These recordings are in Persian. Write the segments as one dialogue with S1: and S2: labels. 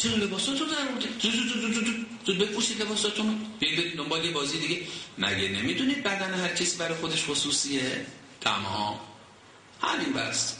S1: چرا لباساتون در آوردید؟ زود بپوشید لباساتونو، بیاید دنبال یه بازی دیگه. مگه نمیدونید بدن هر کسی برای خودش خصوصیه؟ تمام، همین بس.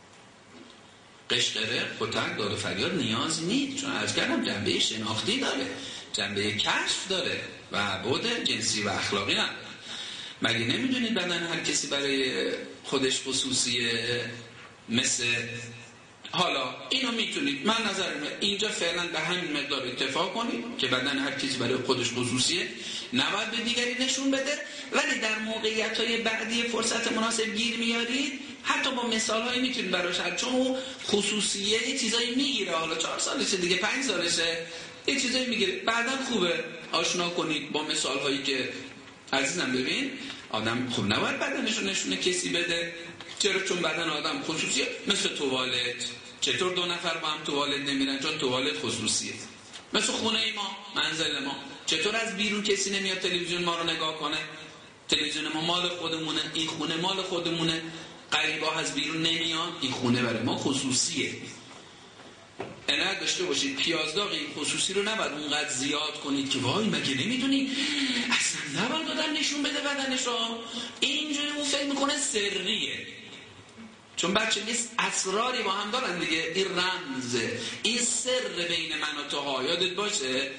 S1: قشقره کتک داد و فریاد نیازی نیست، چون عرض کردم جنبه شناختی داره، جنبه کشف داره و بعد جنسی و اخلاقی نداره. مگه نمیدونید بدن هر کسی برای خودش خصوصیه؟ مثل حالا اینو میتونید، من نظرم اینجا فعلا به همین مقدار اتفاق کنید که بدن هر کسی برای خودش خصوصیه، نباید به دیگری نشون بده، ولی در موقعیت‌های بعدی فرصت مناسب گیر میارید، حتی با مثال‌هایی میتونید براش حل، چون اون خصوصیه یه چیزایی میگیره، حالا 4 سالشه دیگه، 5 سالشه، یه چیزایی میگیره، بعداً خوبه آشنا کنید با مثال‌هایی که عزیزم ببین آدم خوب نباید بدنشو نشونه کسی بده. چرا؟ چون بدن آدم خصوصیه. مثل توالت، چطور 2 نفر با هم توالت نمیرن؟ چون توالت خصوصیه. مثل خونه ما، منزل ما، چطور از بیرون کسی نمیاد تلویزیون ما رو نگاه کنه؟ تلویزیون ما مال خودمونه، این خونه مال خودمونه، غریبا از بیرون نمیاد، این خونه برای ما خصوصیه. عنایت داشته باشید پیازداغ این خصوصی رو نباید اونقدر زیاد کنید که وای مگه نمیدونی اصلا نباید آدم نشون بده بدنش رو. اینجوری اون فکر میکنه سریه، چون بچه نیست، اسراری با هم دارن دیگه، این رمزه، این سر بین من و توها، یادت باشه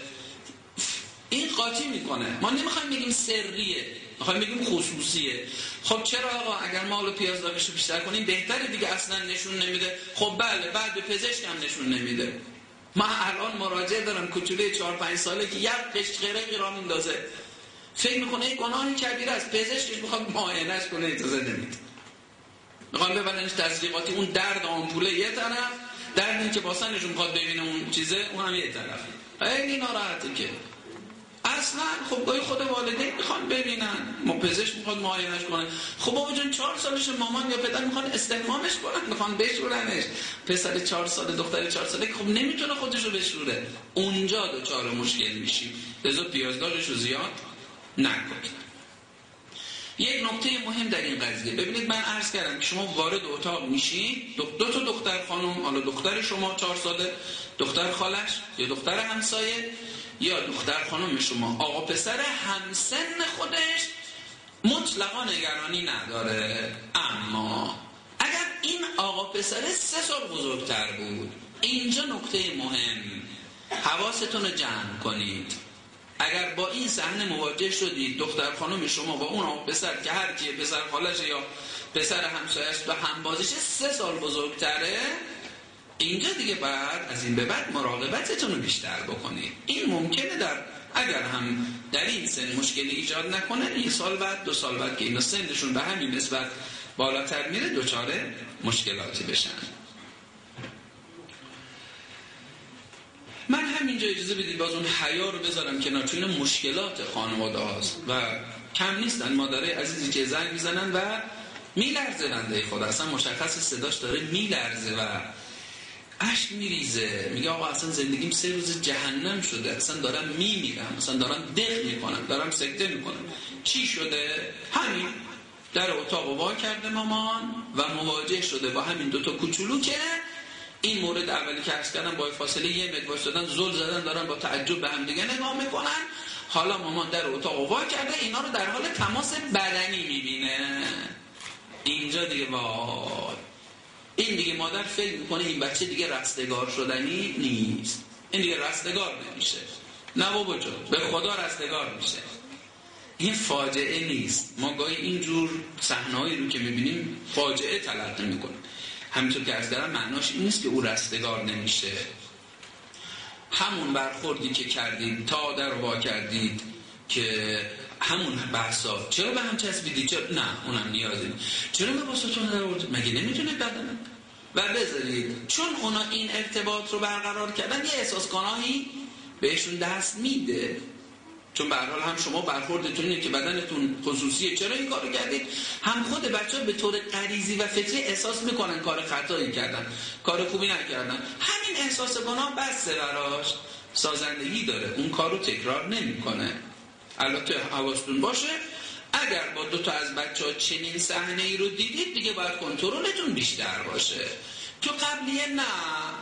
S1: این قاطی میکنه. ما نمیخوایم بگیم سریه، میخوایم بگیم خصوصیه. خب چرا آقا اگر ما رو پیازداغش رو بیشتر کنیم بهتره دیگه، اصلا نشون نمیده. خب بله، بعد به پزشک هم نشون نمیده. من الان مراجعه دارم کوچوله 4-5 ساله که یک قشقره را میندازه، فکر میکنه این گناهی کبیره است، پزشکش میخواد معاینش کنه، اجازه نمیده. میخوام ببرنش تزریقاتی، اون درد آمپوله یه طرف، درد این که باسنش میخواد ببینه اون چیزه، اون هم یه طرف. خیلی ناراحته که اصلا. خب گاهی خود والدین میخوان ببینن، پزشک میخواد معاینش کنه. خب بابا جون 4 سالشه، مامان یا پدر میخوان استحمامش کنن، میخوان بشورنش. پسر 4 ساله، دختر 4 ساله خب نمیتونه خودش رو بشوره، اونجا دچار مشکل میشیم. لذا پیازداغش رو زیاد نکنید. یک نکته مهم در این قضیه، ببینید من عرض کردم که شما وارد اتاق میشین، 2 تا دختر خانم، حالا دختر شما 4 ساله، دختر خالش یا دختر همسایه یا دختر خانم شما، آقا پسر همسن خودش مطلقا نگرانی نداره. اما اگر این آقا پسر 3 سال بزرگتر بود، اینجا نکته مهم، حواستون رو جمع کنید. اگر با این صحنه مواجه شدید، دختر خانم شما با اون آقا پسر که هر کیه، پسر خالش یا پسر همسایه‌اش و همبازیش 3 سال بزرگتره، اینجا دیگه بعد از این به بعد مراقبتتون رو بیشتر بکنید. این ممکنه اگر هم در این سن مشکلی ایجاد نکنه، 1 سال بعد 2 سال بعد که اینا سنشون به همین نسبت بالاتر میره، دچار مشکلاتی بشن. من همینجا اجازه بدید باز اون حیا رو بذارم کنار، چون این مشکلات خانواده هاست و کم نیستن. مادرای عزیزی که زنگ میزنن و میلرزه، بنده خدا اصلا مشخص صداش داره میلرزه و اشک میریزه، میگه آقا اصلا زندگیم 3 روز جهنم شده، اصلا دارم میمیرم، اصلا دارم دق میکنم، دارم سکته میکنم. چی شده؟ همین در اتاق وا کرده مامان و مواجه شده با همین 2 تا کوچولو که این مورد اولی که عرض کردم با فاصله 1 متر وایسادن، زل زدن، دارن با تعجب به هم دیگه نگاه میکنن. حالا مامان در اتاق وا کرده، اینا رو در حال تماس بدنی میبینه. اینجا دیگه وای، این دیگه مادر فکر میکنه این بچه دیگه رستگار شدنی نیست، این دیگه رستگار نمیشه. نه بابا جان، به خدا رستگار میشه. این فاجعه نیست. ما گاهی اینجور صحنه‌هایی رو که میبینیم فاجعه تلقی میکنیم. همینطور که عرض کردم معناش این نیست که او رستگار نمیشه. همون برخوردی که کردید تا در وا کردید که همون بحثا، چرا به هم چسبیدید؟ چرا؟ نه اونم نیازی نیست. چرا لباساتون در آوردید؟ مگه نمیتونید بدنم و بذارید. چون اونا این ارتباط رو برقرار کردن، یه احساس گناهی بهشون دست میده. چون به هر حال هم شما برخوردتون اینه که بدنتون خصوصیه، چرا این کارو کردید؟ هم خود بچه‌ها به طور غریزی و فطری احساس میکنن کار خطایی کردن، کار خوبی نکردن. همین احساس گناه بسه براش، سازندگی داره، اون کارو تکرار نمیکنه. البته حواستون باشه اگر با 2 تا از بچه‌ها چنین صحنه‌ای رو دیدید، دیگه باید کنترلتون بیشتر باشه. تو قبلیه نه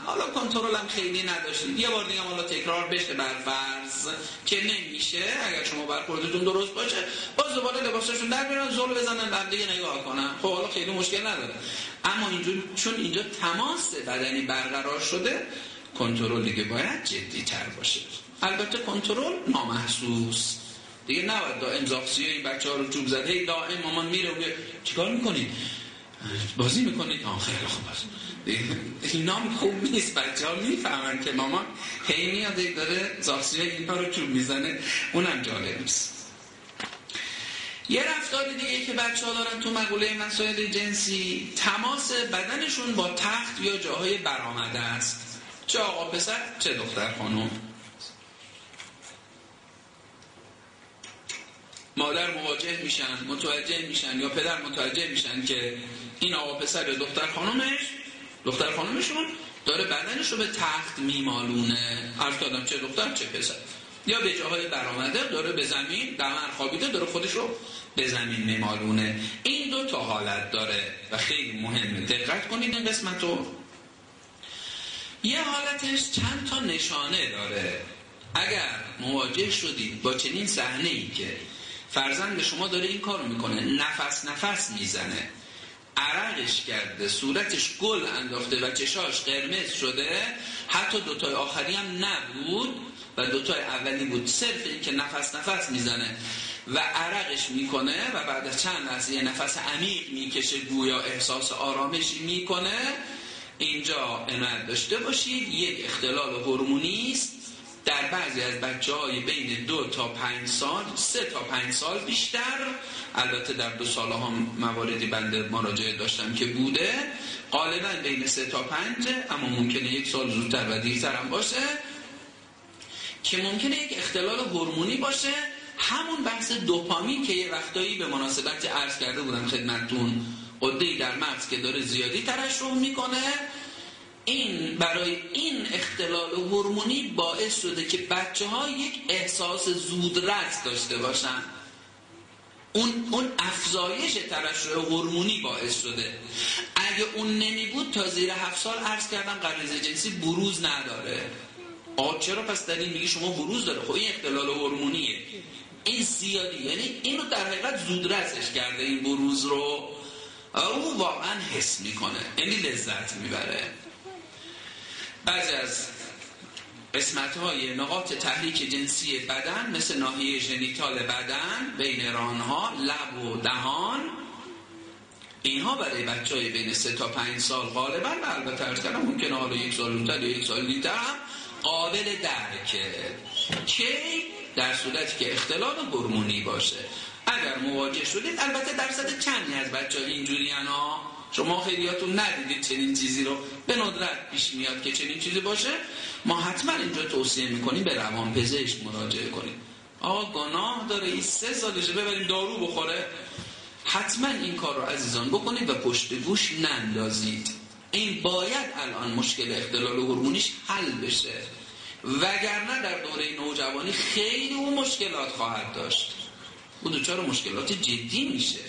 S1: حالا کنترل هم خیلی نداشتید، یه بار دیگه حالا تکرار بشه بر فرض که نمیشه، اگر شما برخوردتون درست باشه باز دوباره لباسشون در بیارن زل بزنن بعد دیگه نگاه کنن، خب حالا خیلی مشکل نداره. اما چون اینجا تماس بدنی برقرار شده، کنترل دیگه باید جدی تر باشه. البته کنترل نامحسوس دیگه، نباید دائم زاغسیه این بچه ها رو چوب زده، هی دائم مامان میره و میگه چیکار میکنید؟ بازی میکنید؟ خیلی خوب اینا خوب نیست. بچه ها میفهمن که مامان هی میاد داره زاغسیه اینا رو چوب میزنه، اونم جالب نیست. یه رفتار دیگه که بچه ها دارن تو مقوله مسائل جنسی، تماس بدنشون با تخت یا جاهای برآمده است، چه آقا پسر چه دختر خانم. مادر متوجه میشن یا پدر متوجه میشن که این آقا پسر یا دختر خانمشون داره بدنش رو به تخت میمالونه، عرض کردم چه دختر چه پسر، یا به جاهای برآمده داره به زمین دمر خوابیده داره خودش رو به زمین میمالونه. این دو تا حالت داره و خیلی مهمه دقت کنید این قسمتو. یه حالتش چند تا نشانه داره. اگر مواجه شدید با چنین صحنه‌ای که فرزند شما داره این کارو میکنه، نفس میزنه، عرقش کرده، صورتش گل انداخته و چشاش قرمز شده، حتی دوتای آخری هم نبود و دوتای اولی بود، صرف این که نفس میزنه و عرقش میکنه و بعد از چند لحظه یه نفس عمیق میکشه گویا احساس آرامشی میکنه، اینجا عنایت داشته باشید یک اختلال هورمونی است. در بعضی از بچه‌های بین 2 تا 5 سال، 3 تا 5 سال بیشتر، البته در 2 سال هم مواردی بنده مراجعه داشتم که بوده، غالبا بین 3 تا 5، اما ممکنه 1 سال زودتر و دیرتر هم باشه که ممکنه یک اختلال هورمونی باشه. همون بحث دوپامین که یه وقتایی به مناسبت عرض کرده بودم خدمتتون، غده‌ای در مغز که داره زیادی ترشح میکنه، این برای این اختلال هورمونی باعث شده که بچه‌ها یک احساس زودرس داشته باشن. اون افزایش ترشح هورمونی باعث شده. اگه اون نمی بود تا زیر 7 سال عرض کردم غریزه جنسی بروز نداره. چرا پس در این میگی شما بروز داره؟ خب این اختلال هورمونیه، این زیادی، یعنی اینو در حقیقت زودرسش کرده این بروز رو، اون واقعا حس میکنه، یعنی لذت میبره. بعضی از قسمت‌های نقاط تحریک جنسی بدن مثل ناحیه ژنیتال بدن، بین رانها، لب و دهان، اینها برای بچه‌های بین 3 تا 5 سال غالبا، البته عرض کردم ممکنه حالا 1 سال زودتر یا 1 سال دیرتر هم قابل درکه، که در صورتی که اختلال هورمونی باشه. اگر مواجه شدید، البته درصد چندی از بچه‌ها اینجوری ها، شما خیلیاتون ندیدید چنین چیزی رو، به ندرت پیش میاد که چنین چیزی باشه، ما حتما اینجا توصیه میکنیم به روانپزشک مراجعه کنیم. گناه داره این 3 سالشه ببریم دارو بخوره؟ حتما این کار رو عزیزان بکنید و پشت گوش نندازید. این باید الان مشکل اختلال هورمونیش حل بشه، وگرنه در دوره نوجوانی خیلی اون مشکلات خواهد داشت، اون دوچار مشکلات جدی میشه.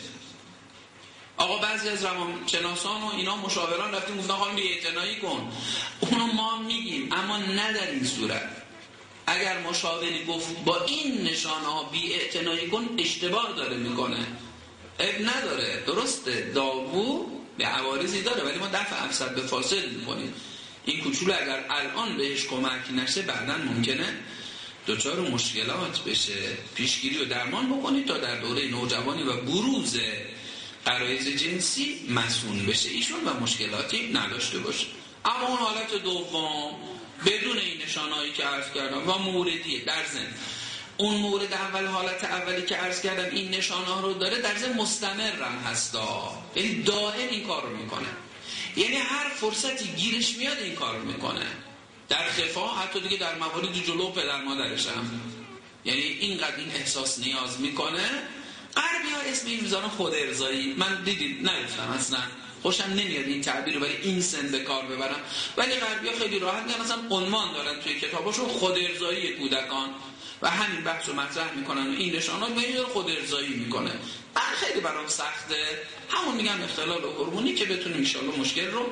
S1: بعضی از روانشناسان و اینا مشاوران رفتیم گفتن خانم بی‌اعتنایی کن، اونو ما میگیم، اما نه در این صورت. اگر مشاوری گفت با این نشانه ها بی‌اعتنایی کن، اشتباه داره میکنه، نداره. درسته داغو به عوارضی داره، ولی ما دفع افسد به فاصل میکنیم. این کوچولو اگر الان بهش کمک نشه بعداً ممکنه دچار مشکلات بشه. پیشگیری و درمان بکنید تا در دوره نوجوانی و بروز غرایز جنسی مسئول بشه ایشون و مشکلاتی نداشته باشه. اما اون حالت دوم بدون این نشانهایی که عرض کردم و موردیه در ضمن، اون مورد اول، حالت اولی که عرض کردم این نشانه رو داره، در ضمن مستمرم هستا، یعنی دائم این کار رو میکنه، یعنی هر فرصتی گیرش میاد این کار رو میکنه، در خفا، حتی دیگه در موارد جلو پدر مادرش هم، یعنی اینقدر این احساس نیاز میکنه. غربی ها اسم این میزانه خود ارضایی، من دیدید نگفتم اصلا، خوشم نمیاد این تعبیر رو برای این سن به کار ببرم، ولی غربی ها خیلی راحت میگن، مثلا عنوان دارن توی کتاباشون خود ارضایی کودکان و همین بحث رو مطرح میکنن و این نشانات به این خود ارضایی میکنه. من خیلی برام سخته، همون میگم اختلال هورمونی که بتونیم ان شاءالله مشکل رو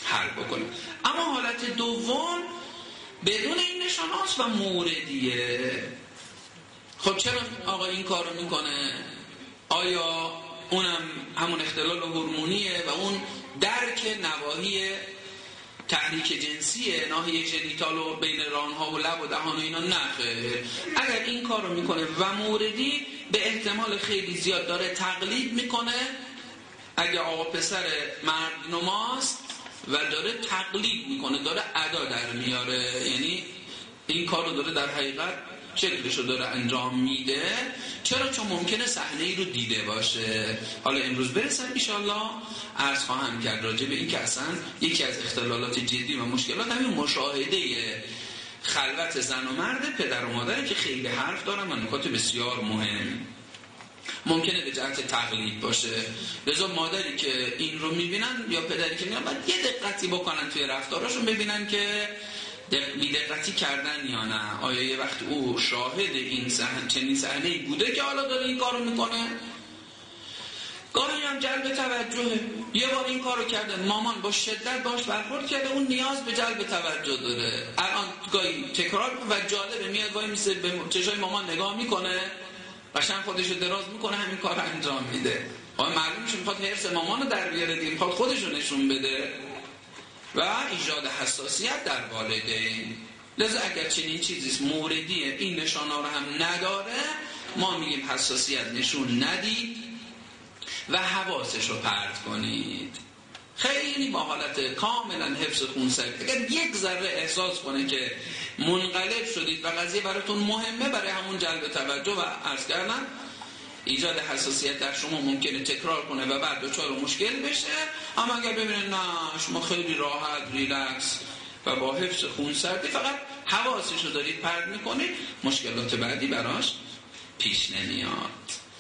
S1: حل بکنه. اما حالت دوم بدون این نشانه‌هاست و موردیه. خب چرا آقا این کار رو میکنه؟ آیا اونم همون اختلال هورمونیه و اون درک نواحی تحریک جنسیه، ناحیه ژنیتال و بین رانها و لب و دهان و اینا؟ نخیر. اگر این کار رو میکنه و موردی، به احتمال خیلی زیاد داره تقلید میکنه. اگه آقا پسر مرد نماست و داره تقلید میکنه، داره ادا در میاره، یعنی این کار رو داره در حقیقت شکلش رو داره انجام میده. چرا؟ چون ممکنه صحنه ای رو دیده باشه. حالا امروز برسن انشالله عرض خواهم کرد راجع به این که اصلا یکی از اختلالات جدی و مشکلات همین مشاهده خلوت زن و مرد، پدر و مادره، که خیلی حرف دارن و نکات بسیار مهم. ممکنه به جهت تقلید باشه. لذا مادری که این رو میبینن یا پدری که میبینن باید یه دقتی بکنن توی رفتاراشون، ببینن که بی‌دقتی کردن یا نه. آیا یه وقت او شاهد این چنین صحنه‌ای بوده که حالا داره این کارو میکنه؟ گاهی هم جلب توجهه. یه بار این کارو کرده، مامان با شدت باش برخورد کرده، اون نیاز به جلب توجه داره. الان گاهی تکرار و جالبه، میاد وای میسه به چشای مامان نگاه میکنه، قشنگ خودشو دراز میکنه، همین کارو انجام میده. معلوم میشه میخواد حرص مامانو در بیاره دیگه، میخواد خودشو نشون بده و ایجاد حساسیت در والدین. لذا اگر چنین چیزی موردیه، این نشانه رو هم نداره، ما میگیم حساسیت نشون ندید و حواسش رو پرت کنید. خیلی با حالت کاملا حفظ خونسردی. اگر یک ذره احساس کنه که منقلب شدید و قضیه براتون مهمه، برای همون جلب توجه و عرض کردن ایجاد حساسیت در شما ممکنه تکرار کنه و بعد دچار مشکل بشه. اما اگر ببینید نه شما خیلی راحت ریلکس و با حفظ خونسردی فقط حواسش رو دارید پرت میکنید، مشکلات بعدی براش پیش نمیاد.